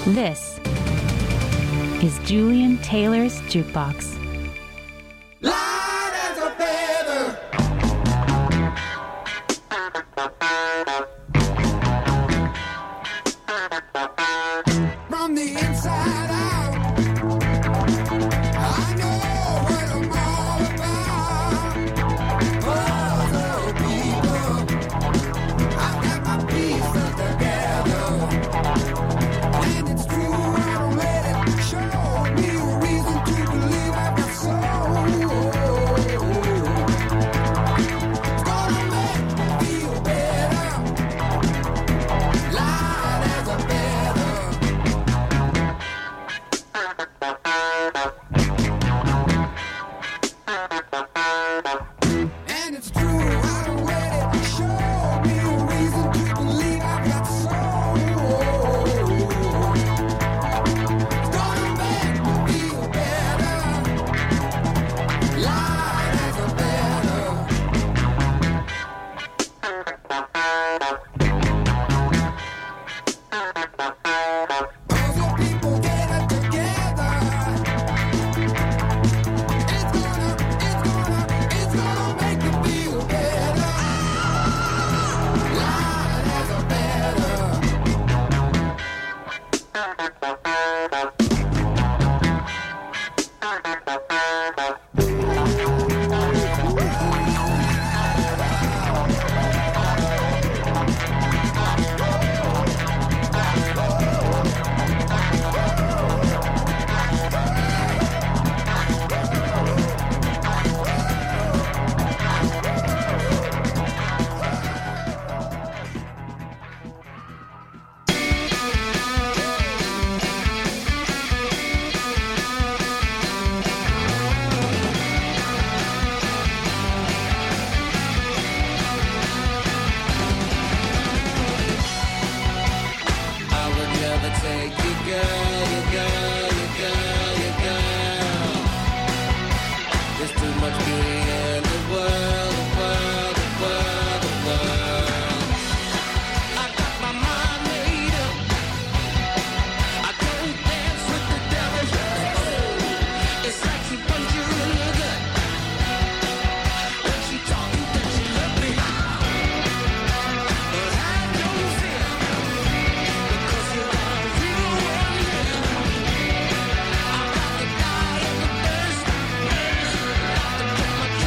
This is Julian Taylor's Jukebox. Light as a feather. From the inside out, I know what I'm all about. Other people, I've got my pieces together. And it's true, I don't let it show me a reason to believe I've got soul. It's gonna make me feel better. Light as a feather. And it's true, I don't let it show me a reason to believe I've got soul. It's gonna make me feel better. Light as a feather. Puzzle people get it together. It's gonna make me feel better. Light as a feather. I would never take you, girl, you girl, you girl, you girl. There's too much beauty in the world, the world, the world, the world. I got my mind made up. I don't dance with the devil. It's like she punched you in the gut. When she told you that she loved me. But I don't feel because you got a real one now. I'm about to die in the thirst. About to put my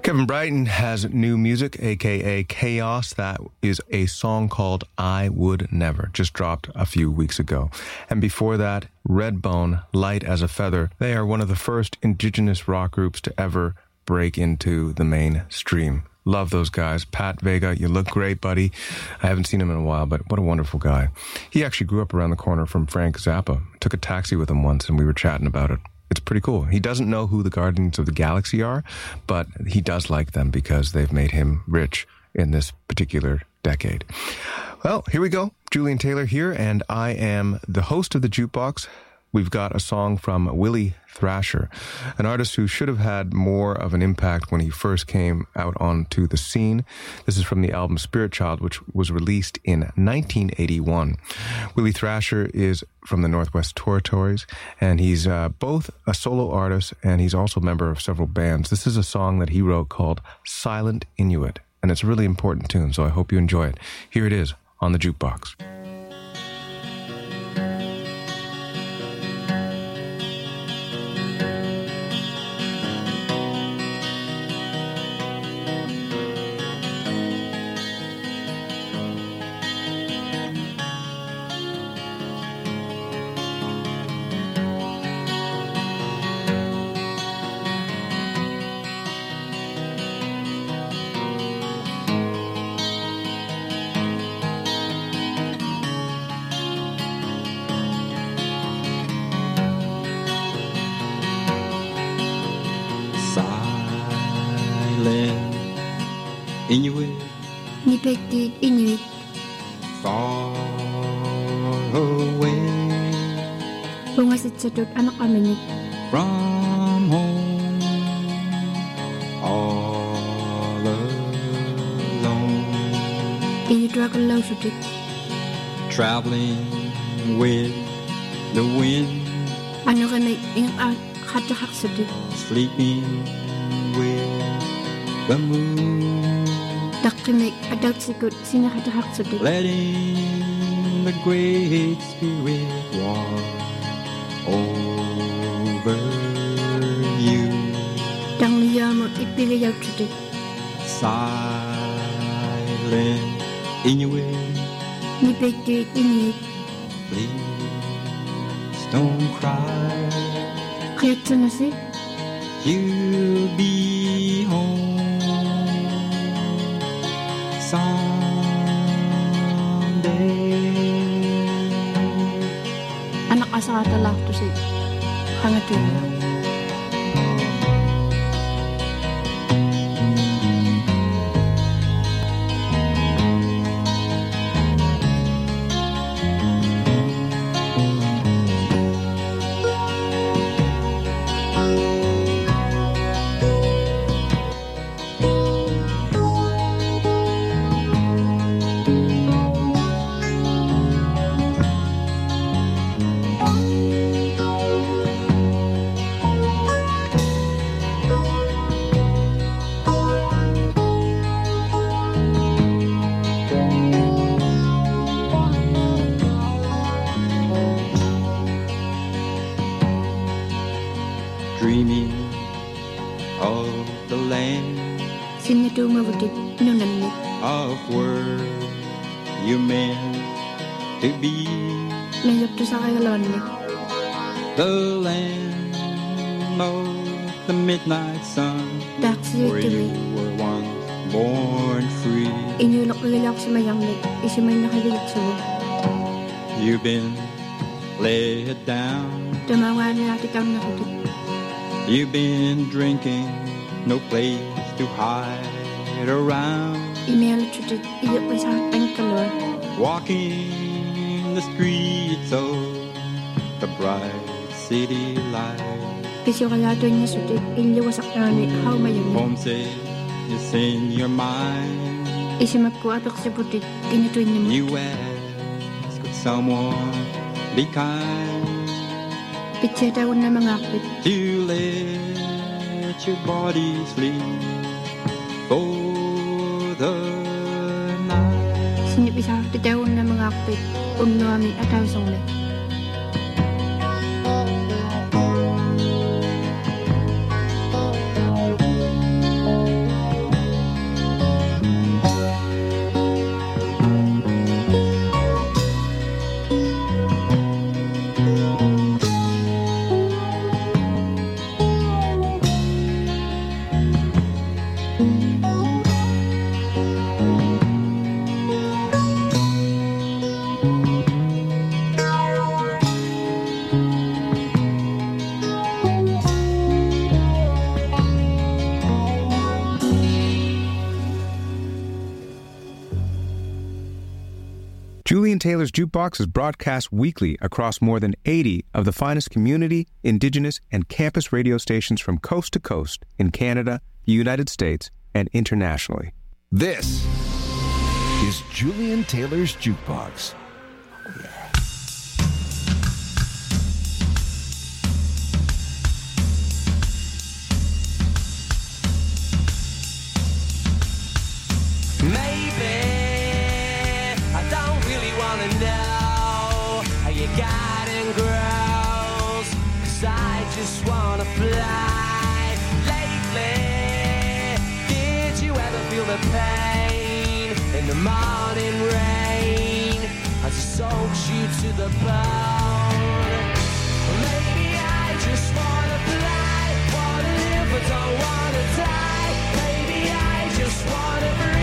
Kevin Brighton has new music, aka Chaos. That is a song called I Would Never, just dropped a few weeks ago. And before that, Redbone, Light as a Feather. They are one of the first indigenous rock groups to ever break into the mainstream. Love those guys. Pat Vega, you look great, buddy. I haven't seen him in a while, but what a wonderful guy. He actually grew up around the corner from Frank Zappa. Took a taxi with him once and we were chatting about it. It's pretty cool. He doesn't know who the Guardians of the Galaxy are, but he does like them because they've made him rich in this particular decade. Well, here we go. Julian Taylor here, and I am the host of the Jukebox. We've got a song from Willie Thrasher, an artist who should have had more of an impact when he first came out onto the scene. This is from the album Spirit Child, which was released in 1981. Willie Thrasher is from the Northwest Territories, and he's both a solo artist and he's also a member of several bands. This is a song that he wrote called Silent Inuit, and it's a really important tune, so I hope you enjoy it. Here it is on the Jukebox. Inuit, Nipektik Inuit, far away bungasitsatut anak aminik, from home, all alone, Inutrakalaw sutik, traveling with the wind, ano kami ang katahak sutik, sleeping with the moon. Dakimik adat sikut sinakatahak sutik, Letting the Great Spirit walk over you. Dang liyamo ipigayaw sutik, Silent Inuit, Nipektik Inuit, please don't cry. kaya't sanasi, You'll be home someday. anak asakatalak to si hangatuna. Dreaming of the land, Sinadumavutik nunanik, of where you meant to be, layap to sa kayalanik, the land of the midnight sun, taksi where you tumi, were once born free. inulok lilayak sa mayangnik, isimay nakaligit suwo, You've been laid down, damawa na natin kang nakutik, you've been drinking, no place to hide around, email sutik, iyok may sa hatang kalor, walking the streets of the bright city light. Pisyo kaya doon niya sutik, iliwasak na ni how mayanin, Homesick is in your mind. isimag ko atok si putik, kinituin niya mo, You ask, could someone be kind pitsa taon na mga akbit, to let your body sleep for the night? sinipisa titaon na mga akbit, unno amin ataw songle. Taylor's Jukebox is broadcast weekly across more than 80 of the finest community, indigenous, and campus radio stations from coast to coast in Canada, the United States, and internationally. This is Julian Taylor's Jukebox. Maybe I don't really wanna know how you got in grows, 'cause I just wanna fly. Lately, did you ever feel the pain in the morning rain as it soaks you to the bone? Maybe I just wanna fly, wanna live but don't wanna die. Maybe I just wanna breathe.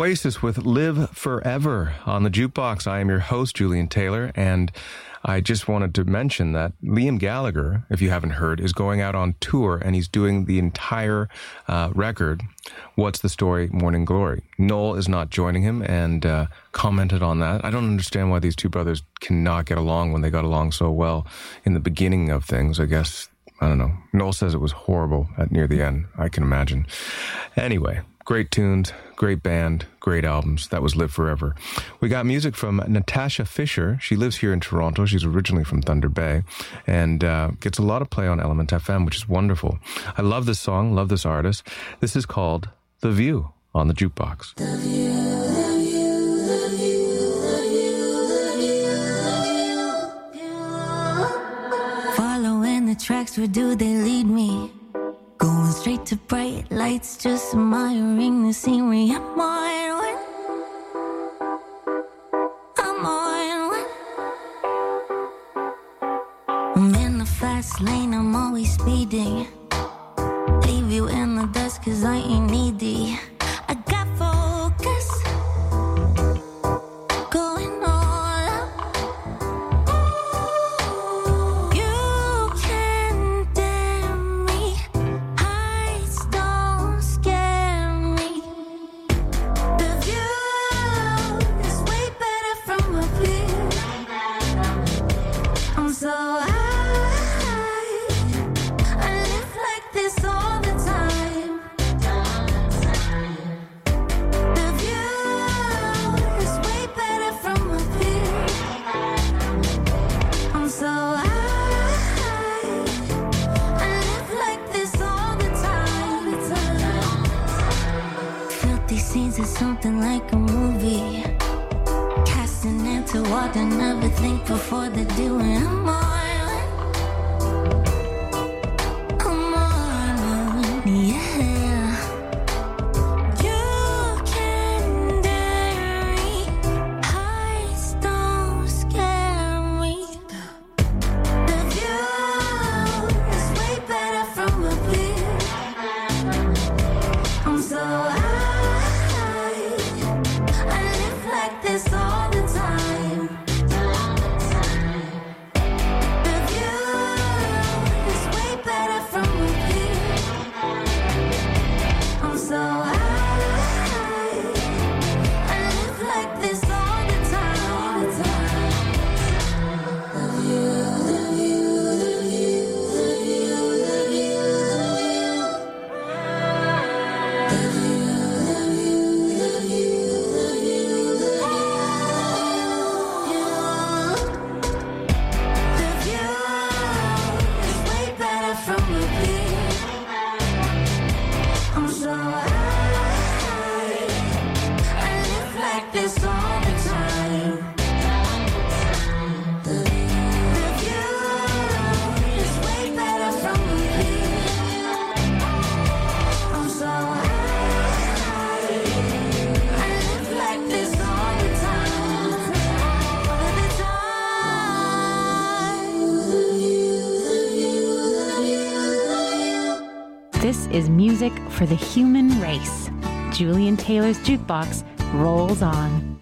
Oasis with Live Forever on the Jukebox. I am your host, Julian Taylor, and I just wanted to mention that Liam Gallagher, if you haven't heard, is going out on tour, and he's doing the entire record, What's the Story, Morning Glory. Noel is not joining him and commented on that. I don't understand why these two brothers cannot get along when they got along so well in the beginning of things. I guess, I don't know. Noel says it was horrible near the end. I can imagine. Anyway, great tunes, great band, great albums. That was Live Forever. We got music from Natasha Fisher. She lives here in Toronto. She's originally from Thunder Bay and gets a lot of play on Element FM, which is wonderful. I love this song, love this artist. This is called The View on the Jukebox. The view, the view, the view, the view, the view. Following the tracks, where do they lead me? Going straight to bright lights, just admiring the scenery. I'm on one. I'm on one. I'm in the fast lane, I'm always speeding. Leave you in the dust, cause I ain't needy. I got focus. Going all out. You can damn me. Heights don't scare me. The view is way better from up here. I'm so high. I live like this all the time. The view is way better from up here. I'm so high. I live like this all the time. Filthy scenes is something like a movie. Casting into water, never think before they do it. I'm on, yeah. You can dare me. Heights don't scare me. The view is way better from up here. I'm so high. I live like this all the time. The view is way better from up here. I'm so high. I live like this all the time. The view, the view, the view, the view, the view, the view, the view, the view, the view, the view is way better from up here. I'm so high. I live like this all the time. The view is way better from up here. I'm so high. I live like this all the time. All the time. The view, the view, the view, the view. This is music for the human race. Julian Taylor's Jukebox rolls on.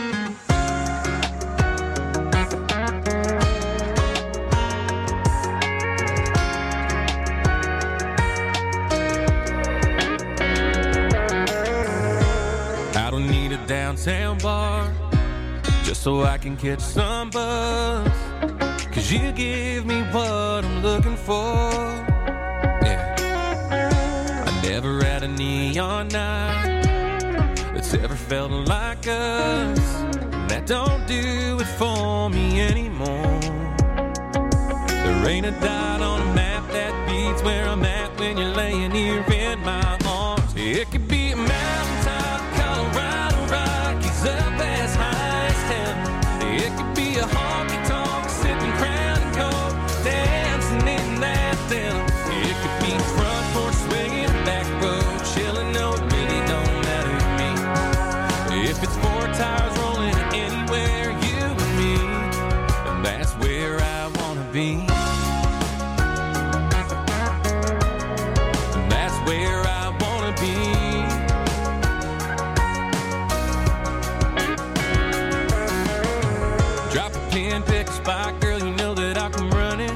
I don't need a downtown bar just so I can catch some buzz. Cause you give me what I'm looking for. Yeah. I never had a neon night that's ever felt like us. That don't do it for me anymore. There ain't a dot on a map that beats where I'm at when you're laying here in my arms. It could be a mountaintop, Colorado Rockies, up as high as heaven. It could be a honky-tonk, sipping Crown and Coke, dancing in that denim. It could be front porch swinging, back road chilling. No, it really don't matter to me. If it's four tires rolling anywhere, you and me, and that's where I wanna be. And that's where I wanna be. the spot, girl, you know that I can run it.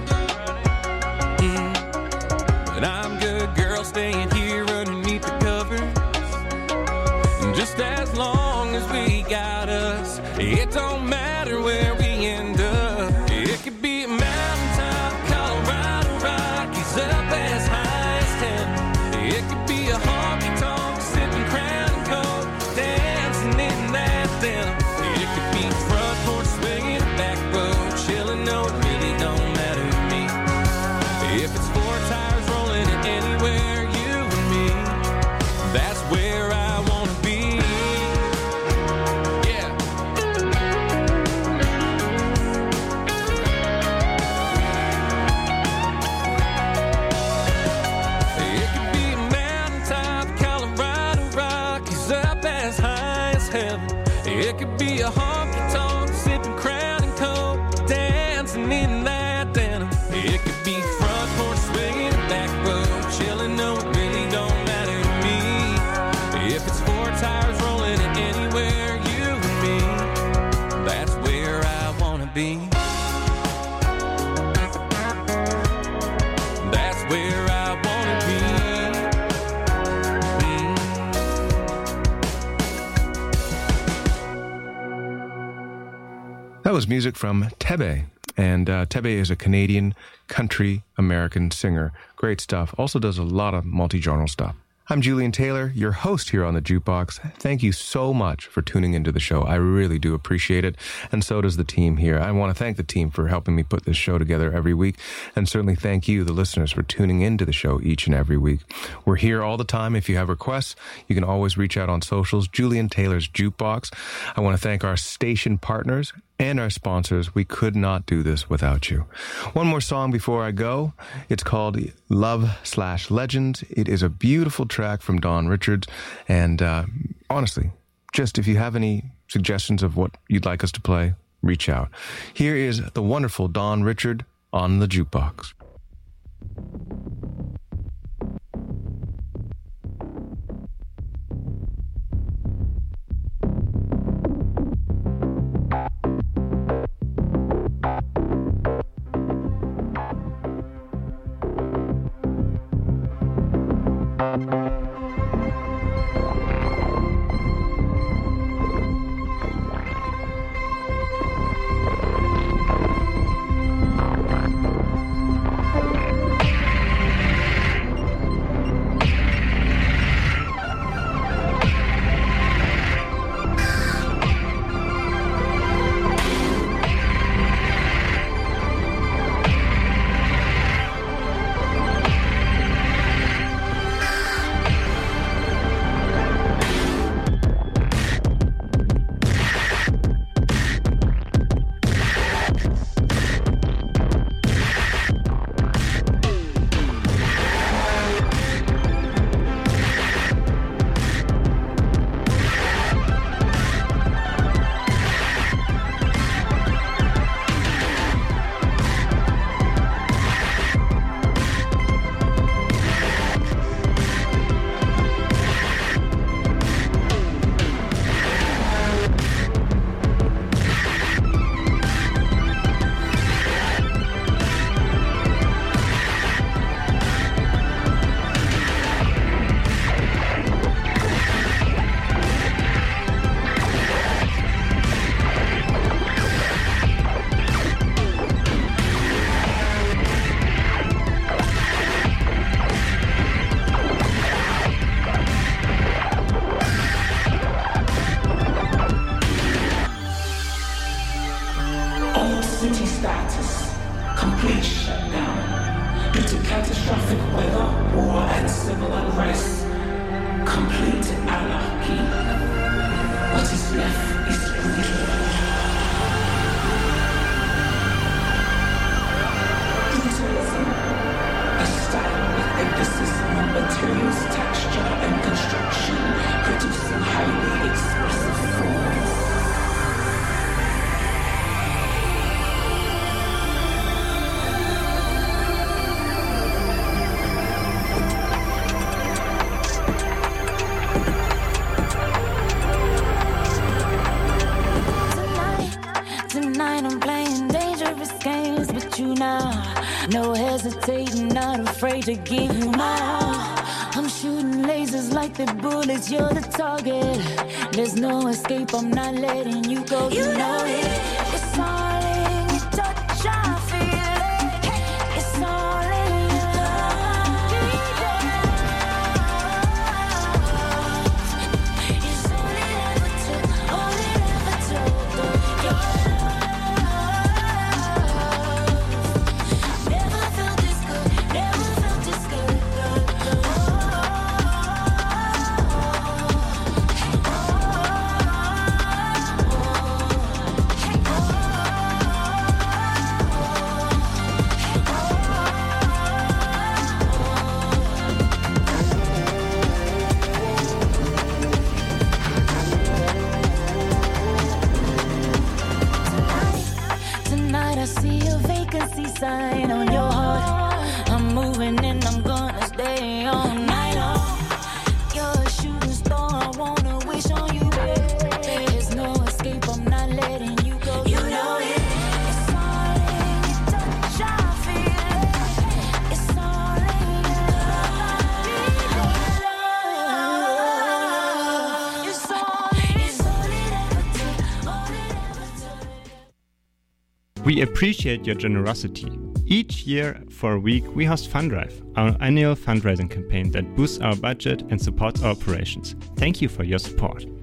But I'm good, girl, staying here underneath the covers. And just as long as we got us, it don't matter where we end up. It could be a mountaintop, Colorado Rockies, up as high as 10. It could be a honky-tonk, sipping Crown and Coke, dancing in that denim. It could be front porch swinging, back road chilling, no, it really don't matter to me. If it's four tires rolling it anywhere, you and me, that's where I wanna be. Yeah. It could be a mountaintop, Colorado Rockies, up as high as heaven. It could be a honky-tonk, sipping Crown and Coke, dancing in that denim. It could be front porch swinging, back road chilling, no, it really don't matter to me. If it's four tires rolling it anywhere, you and me, that's where I wanna be. That's where I wanna be. That was music from Tebe. And Tebe is a Canadian country American singer. Great stuff. Also does a lot of multi-genre stuff. I'm Julian Taylor, your host here on the Jukebox. Thank you so much for tuning into the show. I really do appreciate it, and so does the team here. I want to thank the team for helping me put this show together every week, and certainly thank you, the listeners, for tuning into the show each and every week. We're here all the time. If you have requests, you can always reach out on socials. Julian Taylor's Jukebox. I want to thank our station partners and our sponsors. We could not do this without you. One more song before I go. It's called Love/Legends. It is a beautiful track from Don Richards. And honestly, just if you have any suggestions of what you'd like us to play, reach out. Here is the wonderful Don Richard on the Jukebox. No hesitating, not afraid to give you my all. I'm shooting lasers like the bullets, you're the target. There's no escape, I'm not letting you go. You know it. It's all in your touch, I feel it. It's all in your love. It's all it ever took, all it ever took. Your love. Never felt this good, never felt this good. Tonight I see a vacancy sign on your heart. I'm moving and I'm gonna stay all night long. You're a shooting star, I wanna wish on you. There's no escape, I'm not letting you go. You know it. It's all in your touch, I feel it. It's all in your love. It's all it ever took, all it ever took. We appreciate your generosity. Each year for a week, we host Fundrive, our annual fundraising campaign that boosts our budget and supports our operations. Thank you for your support.